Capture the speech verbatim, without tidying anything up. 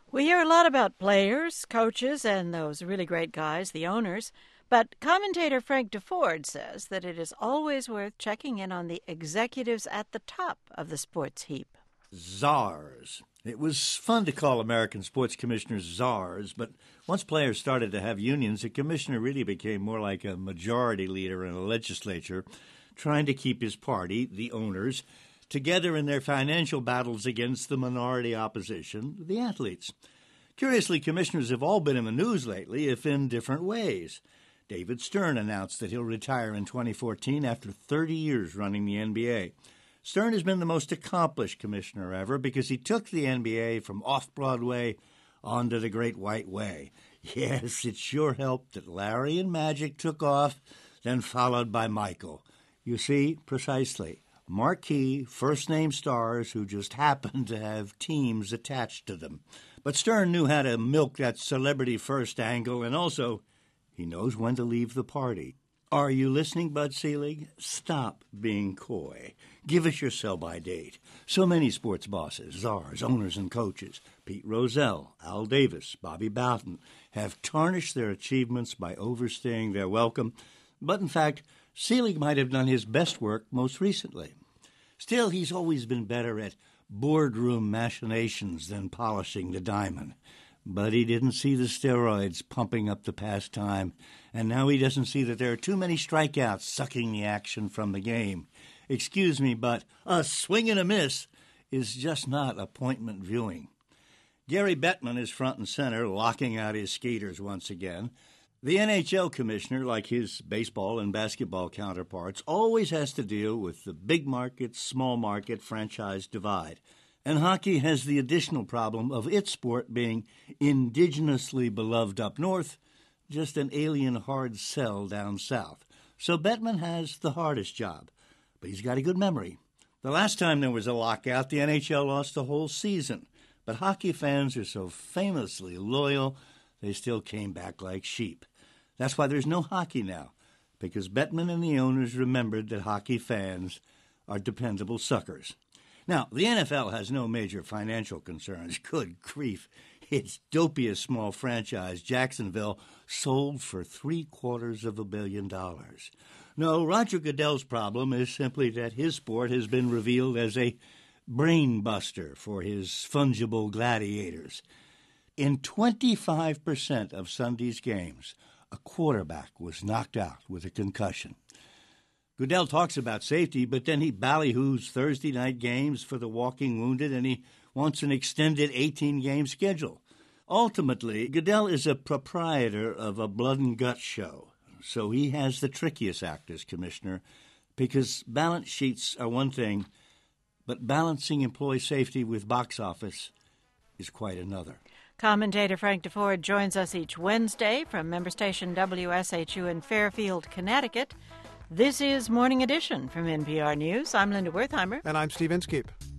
We hear a lot about players, coaches, and those really great guys, the owners, but commentator Frank Deford says that it is always worth checking in on the executives at the top of the sports heap. Czars. It was fun to call American sports commissioners czars, but once players started to have unions, the commissioner really became more like a majority leader in a legislature, trying to keep his party, the owners, together in their financial battles against the minority opposition, the athletes. Curiously, commissioners have all been in the news lately, if in different ways. David Stern announced that he'll retire in twenty fourteen after thirty years running the N B A. Stern has been the most accomplished commissioner ever because he took the N B A from off-Broadway onto the Great White Way. Yes, it sure helped that Larry and Magic took off, then followed by Michael. You see, precisely. Marquee, first-name stars who just happened to have teams attached to them. But Stern knew how to milk that celebrity-first angle, and also he knows when to leave the party. Are you listening, Bud Selig? Stop being coy. Give us your sell-by date. So many sports bosses, czars, owners, and coaches, Pete Rozelle, Al Davis, Bobby Bowden, have tarnished their achievements by overstaying their welcome. But in fact, Selig might have done his best work most recently. Still, he's always been better at boardroom machinations than polishing the diamond. But he didn't see the steroids pumping up the pastime, and now he doesn't see that there are too many strikeouts sucking the action from the game. Excuse me, but a swing and a miss is just not appointment viewing. Gary Bettman is front and center, locking out his skaters once again. The N H L commissioner, like his baseball and basketball counterparts, always has to deal with the big market, small market franchise divide. And hockey has the additional problem of its sport being indigenously beloved up north, just an alien hard sell down south. So Bettman has the hardest job, but he's got a good memory. The last time there was a lockout, the N H L lost the whole season. But hockey fans are so famously loyal, they still came back like sheep. That's why there's no hockey now, because Bettman and the owners remembered that hockey fans are dependable suckers. Now, the N F L has no major financial concerns. Good grief. Its dopiest small franchise, Jacksonville, sold for three-quarters of a billion dollars. No, Roger Goodell's problem is simply that his sport has been revealed as a brain buster for his fungible gladiators. In twenty-five percent of Sunday's games, a quarterback was knocked out with a concussion. Goodell talks about safety, but then he ballyhoos Thursday night games for the walking wounded, and he wants an extended eighteen-game schedule. Ultimately, Goodell is a proprietor of a blood-and-guts show, so he has the trickiest act as commissioner, because balance sheets are one thing, but balancing employee safety with box office is quite another. Commentator Frank Deford joins us each Wednesday from member station W S H U in Fairfield, Connecticut. This is Morning Edition from N P R News. I'm Linda Wertheimer. And I'm Steve Inskeep.